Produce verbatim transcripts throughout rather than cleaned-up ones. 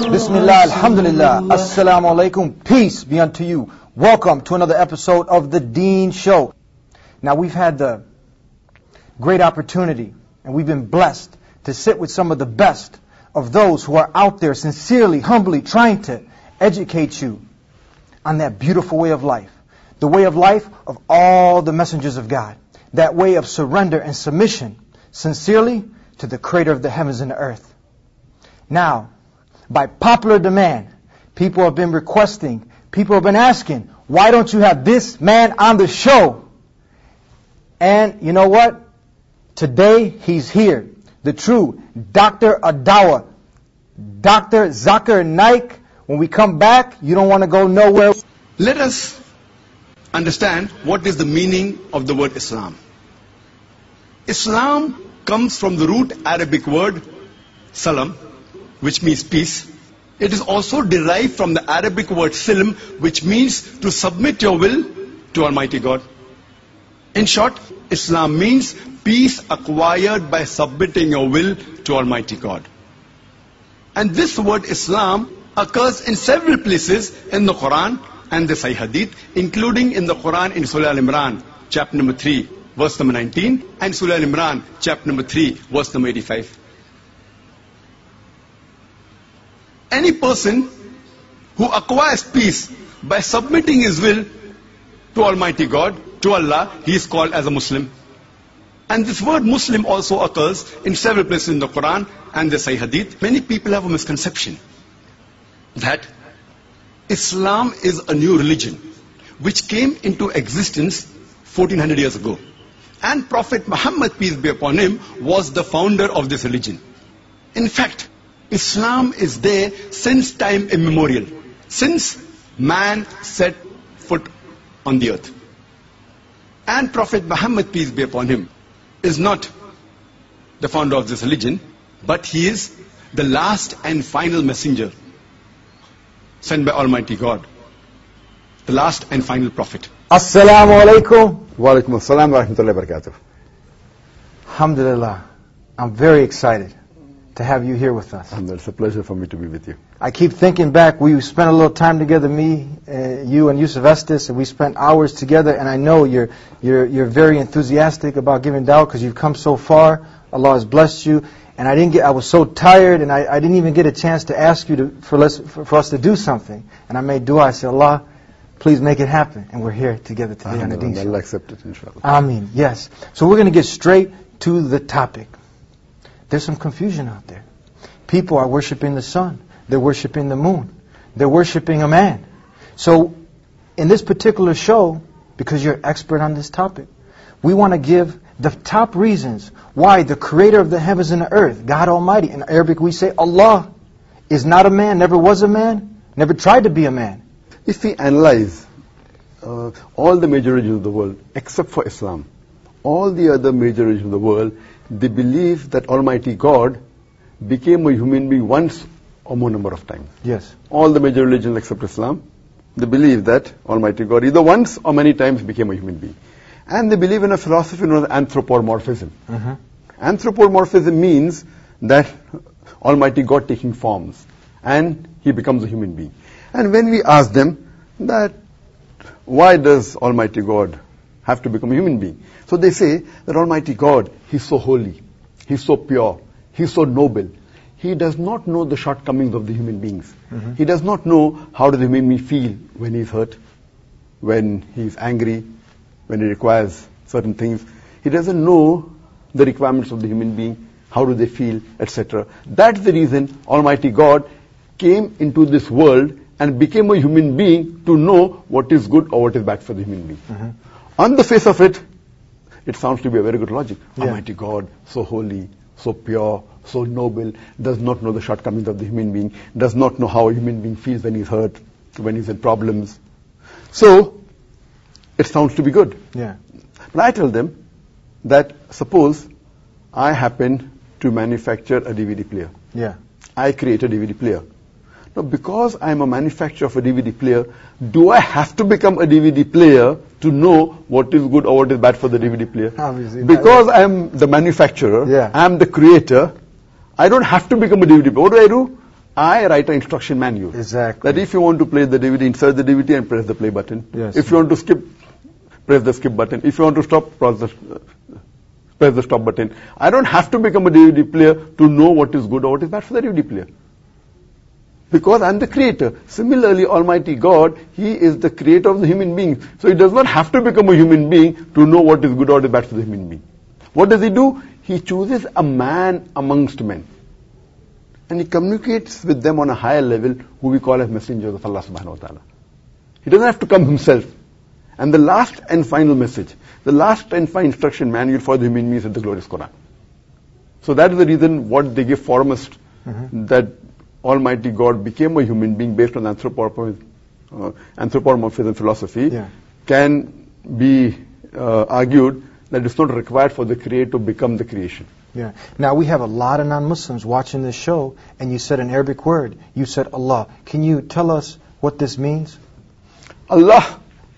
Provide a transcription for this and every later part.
Bismillah, alhamdulillah, assalamu alaikum, peace be unto you. Welcome to another episode of the Deen Show. Now we've had the great opportunity and we've been blessed to sit with some of the best of those who are out there sincerely, humbly trying to educate you on that beautiful way of life. The way of life of all the messengers of God. That way of surrender and submission sincerely to the Creator of the heavens and the earth. Now, by popular demand, people have been requesting, people have been asking, why don't you have this man on the show? And you know what? Today he's here. The true Doctor Adawa, Doctor Zakir Naik. When we come back, you don't want to go nowhere. Let us understand what is the meaning of the word Islam. Islam comes from the root Arabic word salam, which means peace. It is also derived from the Arabic word silm, which means to submit your will to Almighty God. In short, Islam means peace acquired by submitting your will to Almighty God. And this word Islam occurs in several places in the Quran and the Sahih Hadith, including in the Quran in Surah Al-Imran, chapter number three, verse number nineteen, and Surah Al-Imran, chapter number three, verse number eighty-five. Any person who acquires peace by submitting his will to Almighty God, to Allah, he is called as a Muslim. And this word Muslim also occurs in several places in the Quran and the Sahih Hadith. Many people have a misconception that Islam is a new religion which came into existence fourteen hundred years ago. And Prophet Muhammad, peace be upon him, was the founder of this religion. In fact, Islam is there since time immemorial, since man set foot on the earth. And Prophet Muhammad, peace be upon him, is not the founder of this religion, but he is the last and final messenger sent by Almighty God, the last and final prophet. Assalamu alaikum. Wa alaikum assalam wa rahmatullahi wa barakatuh. Alhamdulillah, I'm very excited to have you here with us. It's a pleasure for me to be with you. I keep thinking back, we spent a little time together, me, uh, you and Yusuf Estes, and we spent hours together, and I know you're you're you're very enthusiastic about giving dawah because you've come so far. Allah has blessed you, and I didn't get, I was so tired, and I, I didn't even get a chance to ask you to, for, us, for, for us to do something. And I made dua, I said, Allah, please make it happen. And we're here together today on the Deen Show. Allah accept it, inshallah. Ameen, yes. So we're going to get straight to the topic. There's some confusion out there. People are worshiping the sun. They're worshiping the moon. They're worshiping a man. So in this particular show, because you're expert on this topic, we want to give the top reasons why the Creator of the heavens and the earth, God Almighty, in Arabic we say Allah, is not a man, never was a man, never tried to be a man. If we analyze uh, all the major religions of the world, except for Islam, all the other major religions of the world, they believe that Almighty God became a human being once or more number of times. Yes. All the major religions except Islam, they believe that Almighty God either once or many times became a human being. And they believe in a philosophy known as anthropomorphism. Mm-hmm. Anthropomorphism means that Almighty God taking forms and He becomes a human being. And when we ask them that why does Almighty God have to become a human being? So they say that Almighty God, He's so holy, He's so pure, He's so noble. He does not know the shortcomings of the human beings. Mm-hmm. He does not know how does the human being feel when he's hurt, when he's angry, when he requires certain things. He doesn't know the requirements of the human being, how do they feel, et cetera. That's the reason Almighty God came into this world and became a human being to know what is good or what is bad for the human being. Mm-hmm. On the face of it, it sounds to be a very good logic. Yeah. Almighty God, so holy, so pure, so noble, does not know the shortcomings of the human being, does not know how a human being feels when he's hurt, when he's in problems. So, it sounds to be good. Yeah. But I tell them that suppose I happen to manufacture a D V D player. Yeah. I create a D V D player. Now, because I'm a manufacturer of a D V D player, do I have to become a D V D player to know what is good or what is bad for the D V D player? Obviously. Because I'm the manufacturer, yeah. I'm the creator, I don't have to become a D V D player. What do I do? I write an instruction manual. Exactly. That if you want to play the D V D, insert the D V D and press the play button. Yes. If you want to skip, press the skip button. If you want to stop, press the, uh, press the stop button. I don't have to become a D V D player to know what is good or what is bad for the D V D player. Because I'm the creator. Similarly, Almighty God, He is the creator of the human being. So He does not have to become a human being to know what is good or what is bad for the human being. What does He do? He chooses a man amongst men. And He communicates with them on a higher level, who we call as messengers of Allah subhanahu wa ta'ala. He doesn't have to come Himself. And the last and final message, the last and final instruction manual for the human beings is the glorious Quran. So that is the reason what they give foremost, mm-hmm. that Almighty God became a human being based on anthropomorphism, uh, anthropomorphism philosophy, yeah. can be uh, argued that it's not required for the Creator to become the creation. Yeah. Now we have a lot of non-Muslims watching this show, and you said an Arabic word. You said Allah. Can you tell us what this means? Allah,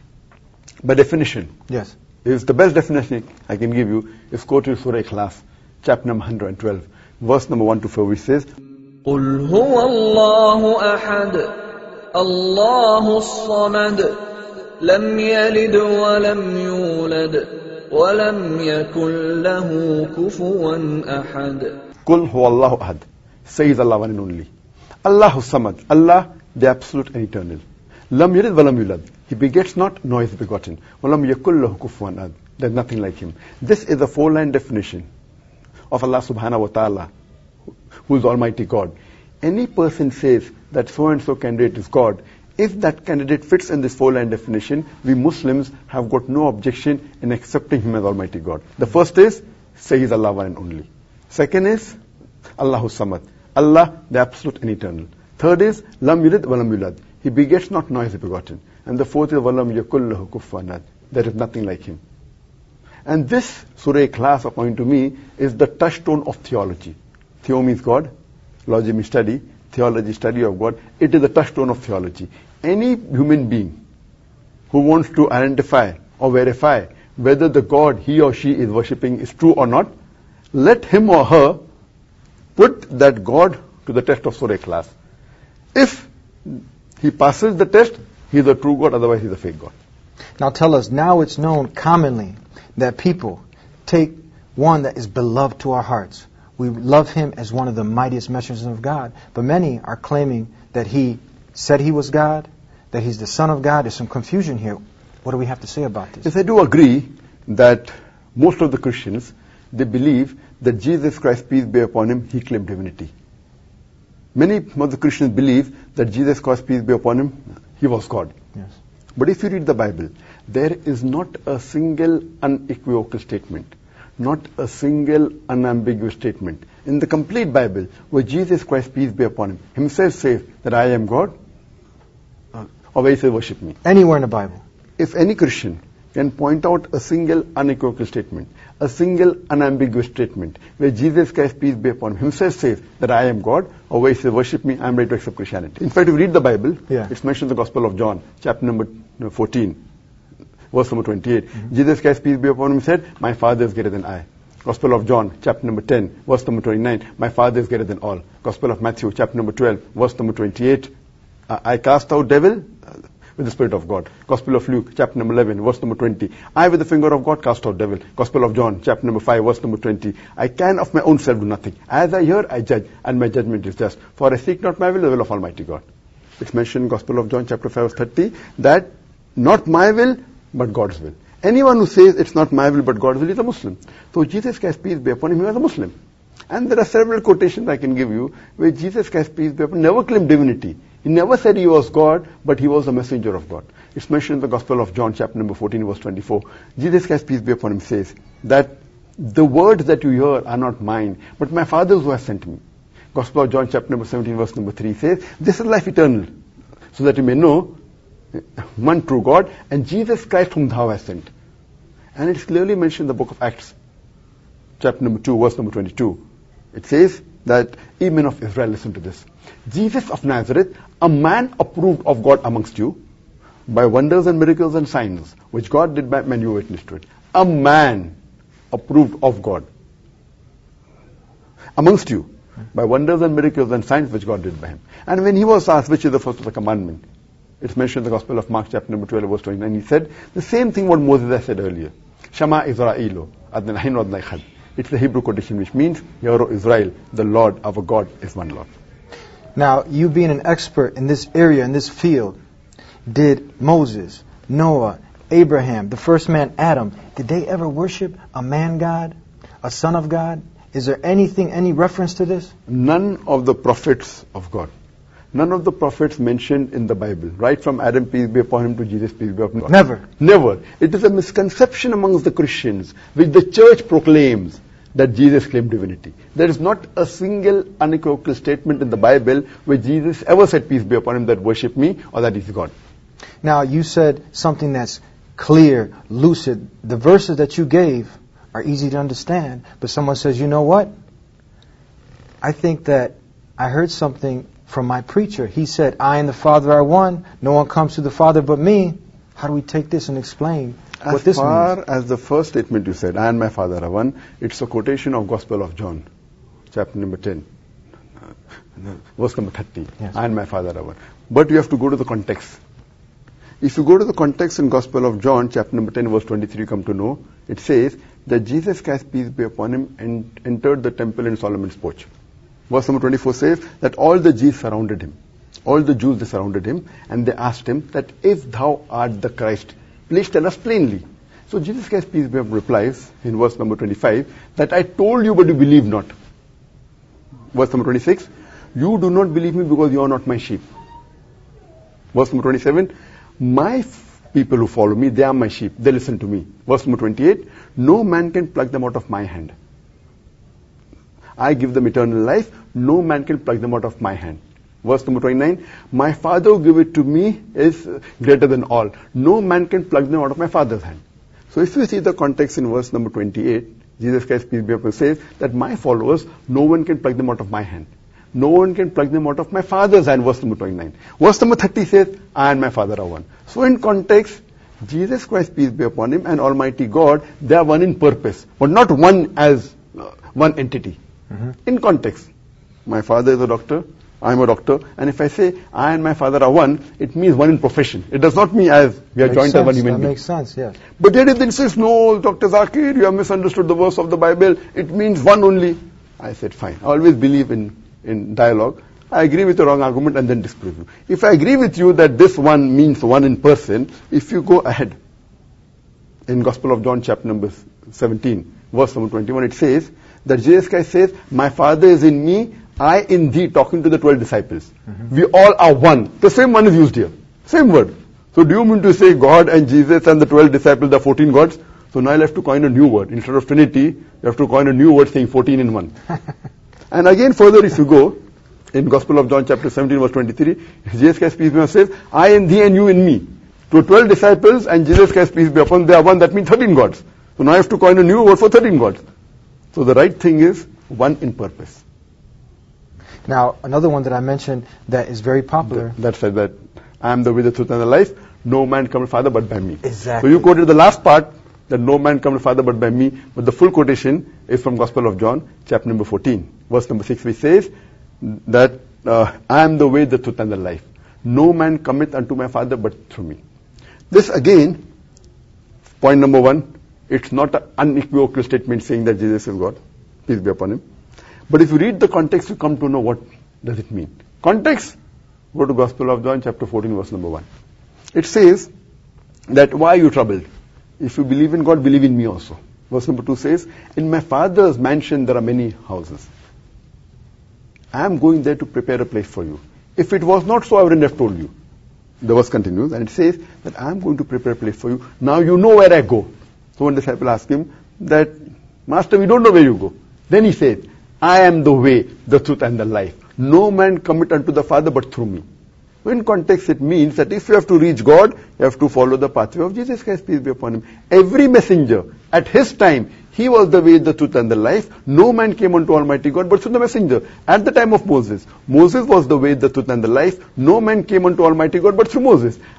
by definition, yes, is the best definition I can give you is quoted in Surah Ikhlas, chapter number one hundred twelve, verse number one to four, which says, قُلْ هُوَ اللَّهُ أَحَدٌ اللَّهُ الصَّمَدُ لَمْ يَلِدْ وَلَمْ يُولَدْ وَلَمْ يَكُنْ لَهُ كُفُوًا أَحَدٌ. قُلْ هُوَ اللَّهُ أَحَدٌ. Says Allah one and only. Allahu Samad. Allah, the absolute and eternal. Lam yalid walam yulad. He begets not, nor is begotten. Walam yakul lahu kufuwan ahad. There is nothing like Him. This is a four-line definition of Allah subhanahu wa ta'ala, who is Almighty God. Any person says that so-and-so candidate is God, if that candidate fits in this four-line definition, we Muslims have got no objection in accepting him as Almighty God. The first is, say He is Allah one and only. Second is, Allahu Samad. Allah, the absolute and eternal. Third is, Lam yulid walam yulad. He begets not, nor is he begotten. And the fourth is, Walam yakul lahu kufuwan ahad. There is nothing like Him. And this Surah Ikhlas, according to me, is the touchstone of theology. Theo means God, logy means study, theology, study of God. It is the touchstone of theology. Any human being who wants to identify or verify whether the God he or she is worshipping is true or not, let him or her put that God to the test of Surah Ikhlas. If he passes the test, he is a true God, otherwise he is a fake God. Now tell us, now it's known commonly that people take one that is beloved to our hearts. We love Him as one of the mightiest messengers of God. But many are claiming that He said He was God, that He's the Son of God. There's some confusion here. What do we have to say about this? Yes, I do agree that most of the Christians, they believe that Jesus Christ, peace be upon Him, He claimed divinity. Many of the Christians believe that Jesus Christ, peace be upon Him, He was God. Yes. But if you read the Bible, there is not a single unequivocal statement, not a single unambiguous statement in the complete Bible where Jesus Christ, peace be upon Him, Himself says that I am God, uh, or where He says worship me. Anywhere in the Bible. If any Christian can point out a single unequivocal statement, a single unambiguous statement where Jesus Christ, peace be upon Him, Himself says that I am God, or where He says worship me, I am ready to accept Christianity. In fact, if you read the Bible, yeah. it's mentioned in the Gospel of John, chapter number fourteen. Verse number twenty-eight. Mm-hmm. Jesus Christ, peace be upon Him, said, my Father is greater than I. Gospel of John, chapter number ten, verse number twenty-nine. My Father is greater than all. Gospel of Matthew, chapter number twelve, verse number twenty-eight. Uh, I cast out devil with the Spirit of God. Gospel of Luke, chapter number eleven, verse number twenty. I with the finger of God cast out devil. Gospel of John, chapter number five, verse number twenty. I can of my own self do nothing. As I hear, I judge, and my judgment is just. For I seek not my will, the will of Almighty God. It's mentioned in Gospel of John, chapter five, verse thirty, that not my will, but God's will. Anyone who says it's not my will but God's will is a Muslim. So Jesus Christ, peace be upon Him, He was a Muslim. And there are several quotations I can give you where Jesus Christ, peace be upon Him, never claimed divinity. He never said He was God, but He was a messenger of God. It's mentioned in the Gospel of John, chapter number fourteen, verse twenty-four. Jesus Christ, peace be upon Him, says that the words that you hear are not mine, but my Father's who has sent me. Gospel of John, chapter number seventeen, verse number three says, this is life eternal, so that you may know one true God, and Jesus Christ whom thou hast sent. And it's clearly mentioned in the book of Acts, chapter number two, verse number twenty-two. It says that, ye men of Israel, listen to this. Jesus of Nazareth, a man approved of God amongst you, by wonders and miracles and signs, which God did by men, you witness to it. A man approved of God amongst you, by wonders and miracles and signs which God did by him. And when he was asked which is the first of the commandment, it's mentioned in the Gospel of Mark chapter number twelve verse twenty-nine, he said the same thing what Moses had said earlier. Shema Israelu, Adonai Adonai Echad. It's the Hebrew quotation which means, Hear, O Israel, the Lord, our God, is one Lord. Now, you being an expert in this area, in this field, did Moses, Noah, Abraham, the first man, Adam, did they ever worship a man God, a son of God? Is there anything, any reference to this? None of the prophets of God, none of the prophets mentioned in the Bible, right from Adam, peace be upon him, to Jesus, peace be upon him. Never. Never. It is a misconception amongst the Christians, which the church proclaims, that Jesus claimed divinity. There is not a single unequivocal statement in the Bible where Jesus ever said, peace be upon him, that worship me or that is God. Now, you said something that's clear, lucid. The verses that you gave are easy to understand, but someone says, you know what? I think that I heard something from my preacher. He said, I and the Father are one. No one comes to the Father but me. How do we take this and explain As what this far means? as the first statement you said, I and my Father are one, it's a quotation of Gospel of John, chapter number ten, verse number thirty. Yes. I and my Father are one. But you have to go to the context. If you go to the context in Gospel of John, chapter number ten, verse twenty-three, you come to know, it says that Jesus Christ, peace be upon him, and entered the temple in Solomon's porch. Verse number twenty-four says that all the Jews surrounded him. All the Jews, they surrounded him, and they asked him that if thou art the Christ, please tell us plainly. So Jesus Christ, peace be upon him, replies in verse number twenty-five that I told you but you believe not. Verse number twenty-six, you do not believe me because you are not my sheep. Verse number twenty-seven, my f- people who follow me, they are my sheep, they listen to me. Verse number twenty-eight, no man can pluck them out of my hand. I give them eternal life, no man can pluck them out of my hand. Verse number twenty-nine, my Father who gave it to me is greater than all. No man can pluck them out of my Father's hand. So if you see the context in verse number twenty-eight, Jesus Christ, peace be upon him, says that my followers, no one can pluck them out of my hand. No one can pluck them out of my Father's hand, verse number twenty-nine. Verse number thirty says, I and my Father are one. So in context, Jesus Christ, peace be upon him, and Almighty God, they are one in purpose, but not one as uh, one entity. Mm-hmm. In context, my Father is a doctor, I am a doctor, and if I say I and my Father are one, it means one in profession. It does not mean as we are Makes joined sense. as one human That being. makes sense, yes. But yet it insists, no, Doctor Zakir, you have misunderstood the verse of the Bible. It means one only. I said, fine. I always believe in, in dialogue. I agree with the wrong argument and then disprove you. If I agree with you that this one means one in person, if you go ahead, in Gospel of John chapter number seventeen, verse number twenty-one, it says that Jesus Christ says, my Father is in me, I in thee, talking to the twelve disciples. Mm-hmm. We all are one. The same one is used here. Same word. So do you mean to say God and Jesus and the twelve disciples are fourteen gods? So now I'll have to coin a new word. Instead of Trinity, you have to coin a new word saying fourteen in one. And again further if you go, in Gospel of John chapter seventeen verse twenty-three, Jesus Christ, peace be upon him, says, I in thee and you in me. To twelve disciples and Jesus Christ, peace be upon him, they are one. That means thirteen gods. So now I have to coin a new word for thirteen gods. So the right thing is one in purpose. Now, another one that I mentioned that is very popular. That said that I am the way, the truth, and the life. No man come to Father but by me. Exactly. So you quoted the last part, that no man come to Father but by me. But the full quotation is from Gospel of John, chapter number fourteen, verse number six, which says that uh, I am the way, the truth, and the life. No man cometh unto my Father but through me. This again, point number one, it's not an unequivocal statement saying that Jesus is God. Peace be upon him. But if you read the context, you come to know what does it mean. Context, go to Gospel of John, chapter fourteen, verse number one. It says that why are you troubled? If you believe in God, believe in me also. Verse number two says, in my Father's mansion there are many houses. I am going there to prepare a place for you. If it was not so, I wouldn't have told you. The verse continues, and it says that I am going to prepare a place for you. Now you know where I go. So one disciple asked him that, Master, we don't know where you go. Then he said, I am the way, the truth, and the life. No man cometh unto the Father but through me. In context, it means that if you have to reach God, you have to follow the pathway of Jesus Christ, peace be upon him. Every messenger, at his time, he was the way, the truth, and the life. No man came unto Almighty God but through the messenger. At the time of Moses, Moses was the way, the truth, and the life. No man came unto Almighty God but through Moses.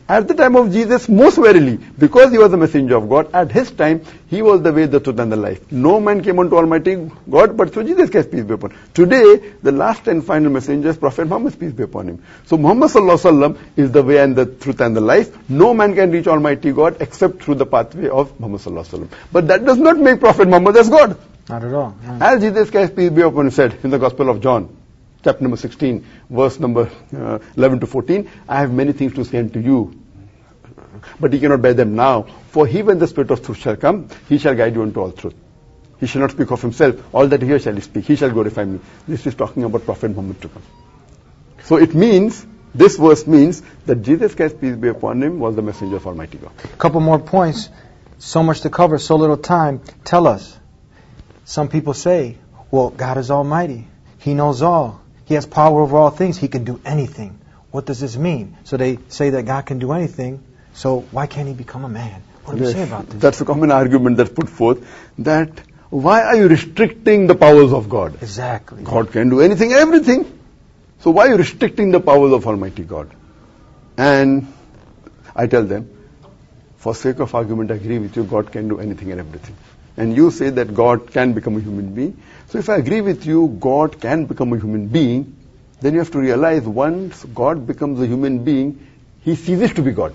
At the time of Jesus, most verily, because he was the messenger of God, at his time, he was the way, the truth, and the life. No man came unto Almighty God, but through Jesus Christ, peace be upon him. Today, the last and final messenger is Prophet Muhammad, peace be upon him. So Muhammad sallallahu alaihi wasallam is the way and the truth and the life. No man can reach Almighty God except through the pathway of Muhammad sallallahu alaihi wasallam. But that does not make Prophet Muhammad as God. Not at all. No. As Jesus Christ, peace be upon him, said in the Gospel of John, chapter number sixteen, verse number uh, eleven to fourteen, I have many things to say unto you, but ye cannot bear them now. For he, when the Spirit of truth shall come, he shall guide you into all truth. He shall not speak of himself. All that he hears shall he speak. He shall glorify me. This is talking about Prophet Muhammad to come. So it means, this verse means that Jesus Christ, peace be upon him, was the messenger of Almighty God. A couple more points. So much to cover, so little time. Tell us. Some people say, well, God is almighty. He knows all. He has power over all things. He can do anything. What does this mean? So they say that God can do anything. So why can't he become a man? What do you Yes, say about this? that's a common argument that's put forth, that why are you restricting the powers of God? Exactly. God can do anything and everything. So why are you restricting the powers of Almighty God? And I tell them, for sake of argument, I agree with you, God can do anything and everything. And you say that God can become a human being. So if I agree with you, God can become a human being, then you have to realize once God becomes a human being, he ceases to be God.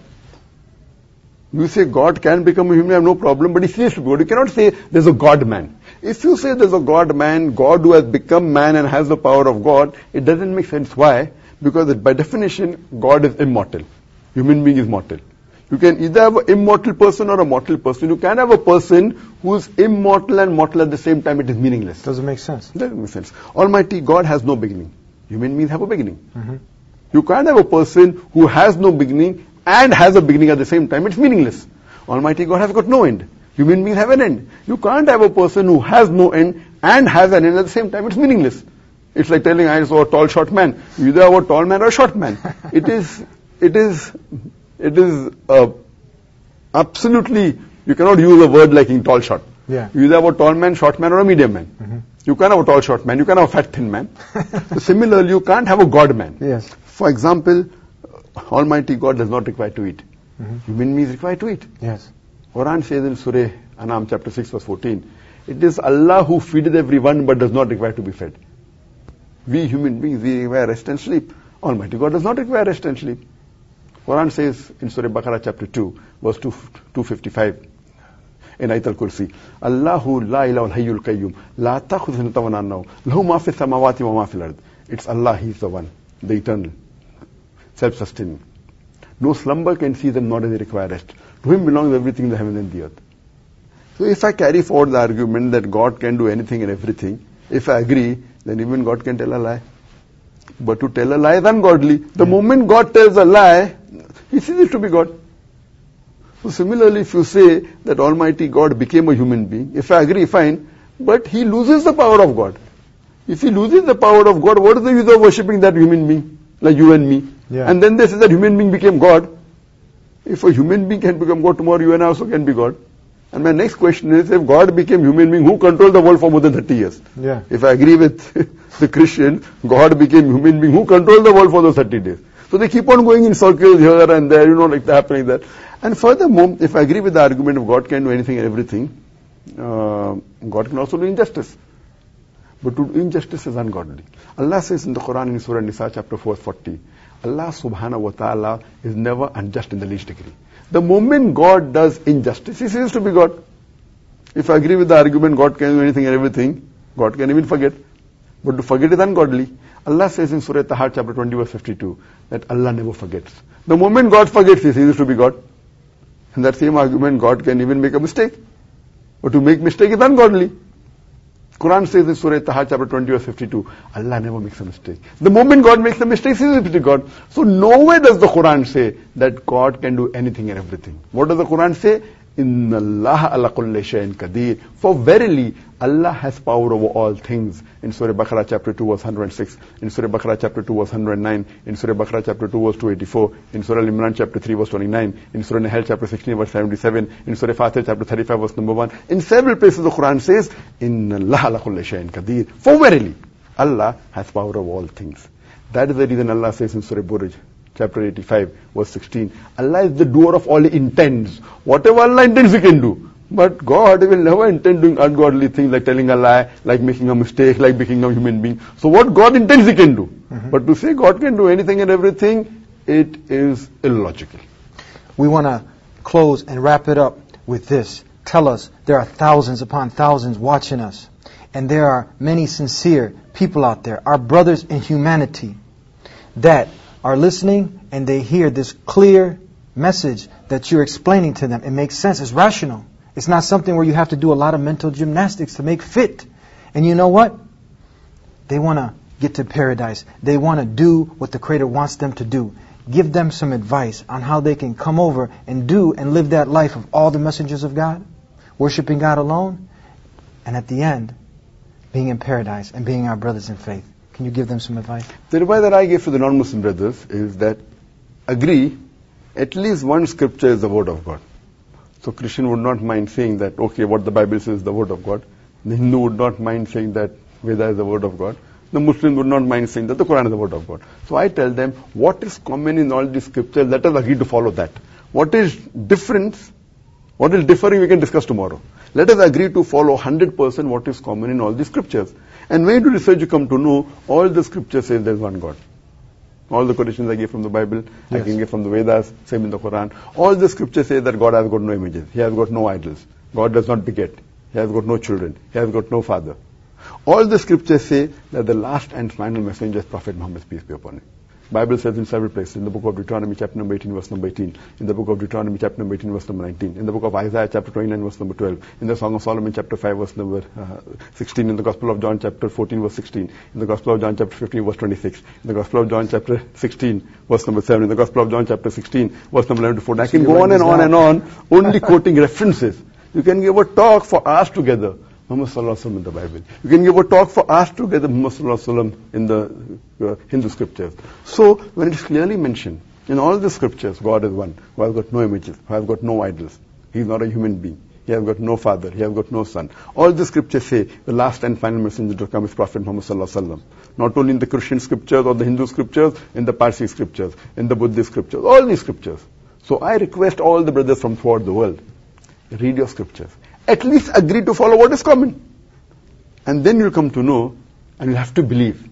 You say God can become a human, I have no problem, but he ceases to be God. You cannot say there's a God-man. If you say there's a God-man, God who has become man and has the power of God, it doesn't make sense. Why? Because by definition, God is immortal. Human being is mortal. You can either have an immortal person or a mortal person. You can have a person who is immortal and mortal at the same time. It is meaningless. Doesn't make sense. Doesn't make sense. Almighty God has no beginning. Human beings have a beginning. Mm-hmm. You can't have a person who has no beginning and has a beginning at the same time. It's meaningless. Almighty God has got no end. Human beings have an end. You can't have a person who has no end and has an end at the same time. It's meaningless. It's like telling I saw a tall, short man. You either have a tall man or a short man. It is, it is, it is uh, absolutely, you cannot use a word like in tall, short. Yeah. You either have a tall man, short man, or a medium man. Mm-hmm. You can't have a tall, short man. You can't have a fat, thin man. So similarly, you can't have a God man. Yes. For example, Almighty God does not require to eat. Mm-hmm. Human beings require to eat. Yes. Quran says in Surah Anam chapter six verse fourteen, it is Allah who feedeth everyone but does not require to be fed. We human beings, we require rest and sleep. Almighty God does not require rest and sleep. Quran says in Surah Baqarah chapter two verse two fifty-five in Ayatul Kursi, Allahu la ilaha hayyul qayyum la ta'khudhuhu sinatun wa la nawm lahu ma fis samawati wa ma fil ard. It's Allah, He is the one, the eternal, self-sustaining. No slumber can see them, nor does he require rest. To him belongs everything in the heaven and the earth. So if I carry forward the argument that God can do anything and everything, if I agree, then even God can tell a lie. But to tell a lie is ungodly. The Yeah. moment God tells a lie, he ceases to be God. So similarly, if you say that Almighty God became a human being, if I agree, fine, but he loses the power of God. If he loses the power of God, what is the use of worshipping that human being, like you and me? Yeah. And then they say that human being became God. If a human being can become God tomorrow, you and I also can be God. And my next question is, if God became human being, who controlled the world for more than thirty years? Yeah. If I agree with the Christian, God became human being, who controlled the world for those thirty days? So they keep on going in circles here and there, you know, like that, happening there. And furthermore, if I agree with the argument of God can do anything and everything, uh, God can also do injustice. But to do injustice is ungodly. Allah says in the Quran in Surah Nisa chapter four forty, Allah subhanahu wa ta'ala is never unjust in the least degree. The moment God does injustice, he ceases to be God. If I agree with the argument God can do anything and everything, God can even forget. But to forget is ungodly. Allah says in Surah Taha chapter twenty verse fifty-two that Allah never forgets. The moment God forgets, he ceases to be God. And that same argument, God can even make a mistake. But to make mistake is ungodly. Quran says in Surah Taha chapter twenty verse fifty-two, Allah never makes a mistake. The moment God makes a mistake, he ceases to be God. So nowhere does the Quran say that God can do anything and everything. What does the Quran say? Inna Allah ala kulli shay'in qadir. For verily, Allah has power over all things. In Surah Baqarah chapter two verse one hundred six, in Surah Baqarah chapter two verse one hundred nine, in Surah Baqarah chapter two verse two eighty-four, in Surah Al-Imran chapter three verse twenty-nine, in Surah Nahl chapter sixteen verse seventy-seven, in Surah Fatir chapter thirty-five verse number one. In several places the Quran says, Inna Allah ala kulli shay'in qadir. For verily, Allah has power over all things. That is the reason Allah says in Surah Buruj chapter eighty-five, verse sixteen. Allah is the doer of all He intends. Whatever Allah intends, He can do. But God will never intend doing ungodly things like telling a lie, like making a mistake, like making a human being. So what God intends, He can do. Mm-hmm. But to say God can do anything and everything, it is illogical. We want to close and wrap it up with this. Tell us, there are thousands upon thousands watching us. And there are many sincere people out there, our brothers in humanity, that are listening and they hear this clear message that you're explaining to them. It makes sense. It's rational. It's not something where you have to do a lot of mental gymnastics to make fit. And you know what? They want to get to paradise. They want to do what the Creator wants them to do. Give them some advice on how they can come over and do and live that life of all the messengers of God, worshiping God alone, and at the end, being in paradise and being our brothers in faith. Can you give them some advice? The advice that I give to the non-Muslim brothers is that agree at least one scripture is the word of God. So Christian would not mind saying that, okay, what the Bible says is the word of God. The Hindu would not mind saying that Veda is the word of God. The Muslim would not mind saying that the Quran is the word of God. So I tell them, what is common in all these scriptures, let us agree to follow that. What is difference, what is differing, we can discuss tomorrow. Let us agree to follow one hundred percent what is common in all these scriptures. And when you do research, you come to know all the scriptures say there is one God. All the quotations I gave from the Bible, yes. I can get from the Vedas, same in the Quran. All the scriptures say that God has got no images. He has got no idols. God does not beget. He has got no children. He has got no father. All the scriptures say that the last and final messenger is Prophet Muhammad, peace be upon him. Bible says in several places, in the book of Deuteronomy chapter number eighteen, verse number eighteen, in the book of Deuteronomy chapter number eighteen, verse number nineteen, in the book of Isaiah chapter twenty-nine, verse number twelve, in the Song of Solomon chapter five, verse number uh, sixteen, in the Gospel of John chapter fourteen, verse sixteen, in the Gospel of John chapter fifteen, verse twenty-six, in the Gospel of John chapter sixteen, verse number seven, in the Gospel of John chapter sixteen, verse number eleven to fourteen. I can go on and on and on, only quoting references. You can give a talk for hours together, Muhammad Sallallahu Alaihi Wasallam in the Bible. You can give a talk for hours together, Muhammad Sallallahu Alaihi Wasallam in the uh, Hindu scriptures. So, when it is clearly mentioned, in all the scriptures, God is one, who has got no images, who has got no idols. He is not a human being. He has got no father. He has got no son. All the scriptures say the last and final messenger to come is Prophet Muhammad Sallallahu Alaihi Wasallam. Not only in the Christian scriptures or the Hindu scriptures, in the Parsi scriptures, in the Buddhist scriptures, all these scriptures. So I request all the brothers from throughout the world, read your scriptures. At least agree to follow what is common. And then you'll come to know, and you'll have to believe,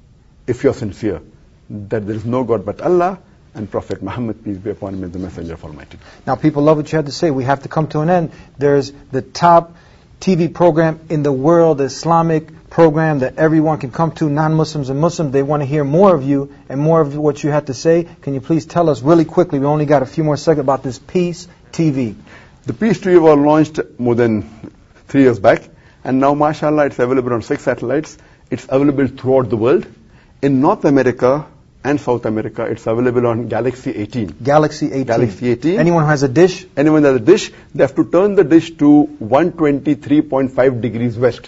if you're sincere, that there is no God but Allah, and Prophet Muhammad, peace be upon him, is the messenger of Almighty. Now people love what you have to say. We have to come to an end. There's the top T V program in the world, the Islamic program that everyone can come to, non-Muslims and Muslims. They want to hear more of you and more of what you have to say. Can you please tell us really quickly, we only got a few more seconds, about this Peace T V. The Peace T V was launched more than three years back, and now, mashallah, it's available on six satellites. It's available throughout the world. In North America and South America, it's available on Galaxy eighteen. Galaxy eighteen. Galaxy eighteen. Anyone who has a dish? Anyone who has a dish, they have to turn the dish to one twenty-three point five degrees west.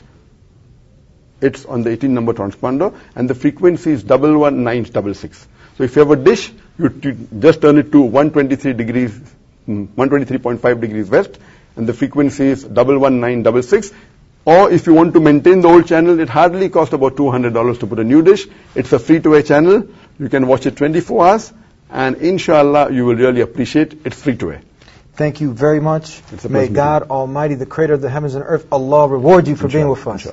It's on the eighteen number transponder, and the frequency is one one nine six six. So if you have a dish, you t- just turn it to one twenty-three degrees, one twenty-three point five degrees west, and the frequency is one one nine six six. Or if you want to maintain the old channel, it hardly costs about two hundred dollars to put a new dish. It's a free-to-air channel. You can watch it twenty-four hours, and inshallah, you will really appreciate it. It's free-to-air. Thank you very much. May God Almighty, the Creator of the heavens and earth, Allah reward you for being with us.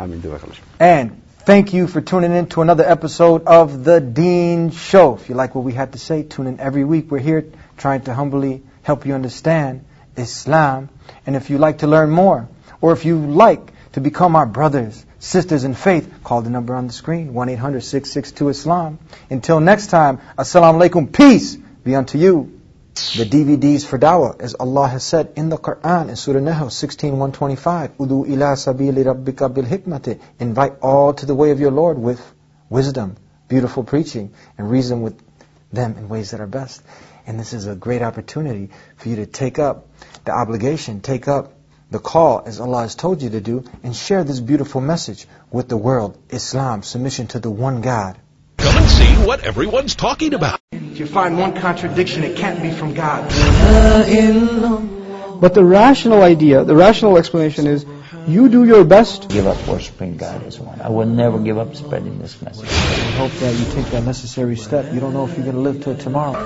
And thank you for tuning in to another episode of The Deen Show. If you like what we had to say, tune in every week. We're here trying to humbly help you understand Islam. And if you like to learn more, or if you like to become our brothers, sisters in faith, call the number on the screen, one eight hundred six six two Islam. Until next time, Assalamu alaikum, peace be unto you. The D V Ds for dawah, as Allah has said in the Quran, in Surah Nahl sixteen one twenty-five, Udu ila sabili rabbika bil hikmati. Invite all to the way of your Lord with wisdom, beautiful preaching, and reason with them in ways that are best. And this is a great opportunity for you to take up the obligation, take up the call, as Allah has told you to do, and share this beautiful message with the world. Islam, submission to the one God. Come and see what everyone's talking about. If you find one contradiction, it can't be from God. But the rational idea, the rational explanation is, You do your best. Give up worshiping God as one. I will never give up spreading this message. I hope that you take that necessary step. You don't know if you're going to live till tomorrow.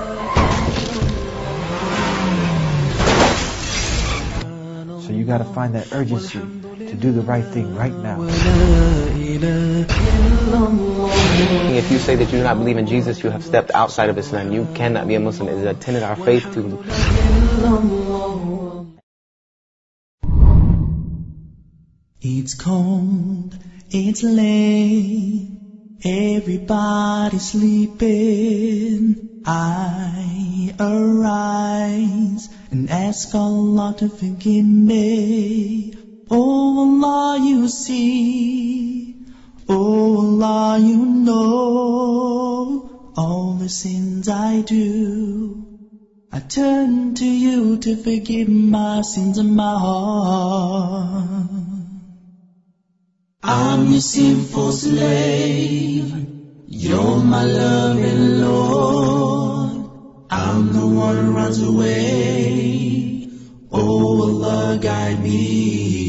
So you got to find that urgency to do the right thing right now. If you say that you do not believe in Jesus, you have stepped outside of Islam. You cannot be a Muslim. It is a tenet of our faith to... It's cold, it's late, everybody's sleeping. I arise and ask Allah to forgive me. Oh Allah, you see, oh Allah, you know all the sins I do. I turn to you to forgive my sins of my heart. I'm your sinful slave, you're my loving Lord. I'm the one who runs away, oh Allah, guide me.